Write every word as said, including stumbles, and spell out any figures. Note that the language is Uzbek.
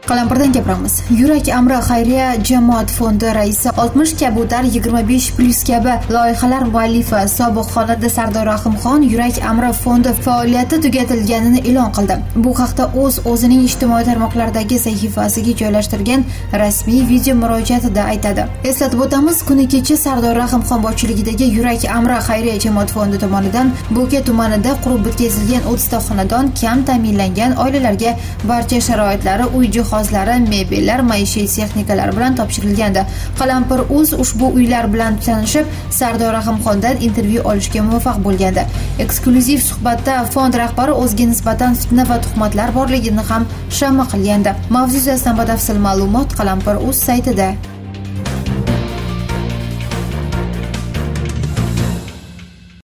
Qalampirdan gapiramiz. Yurak Amri xayriya jamoat fondi raisi oltmish kabutar yigirma besh plus kabi loyihalar muallifi sobiq xonanda Sardor Rahimxon Yurak Amri fondi faoliyati tugatilganini e'lon qildi. Bu haqda o'z o'zining ijtimoiy tarmoqlardagi sahifasiga joylashtirgan rasmiy video murojaatida aytadi. Eslatib o'tamiz, kuni kecha Sardor Rahimxon boshchiligidagi Yurak Amri xayriya jamoat fondi tomonidan Bo'ka tumanida qurib bitkazilgan o'ttizta xonadon kam ta'minlangan oilalarga barcha sharoitlari, uy jihozlari, mebellar, maishiy texnikalar bilan topshirilgandi. Qalampir uz ushbu uylar bilan tanishib, Sardor Rahimxondan intervyu olishga muvaffaq bo'lgandi. Eksklyuziv suhbatda fond rahbari o'ziga nisbatan fitna va tuhmatlar borligini ham shama qilgandi. Mavzu yuzasidan batafsil ma'lumot Qalampir uz saytida.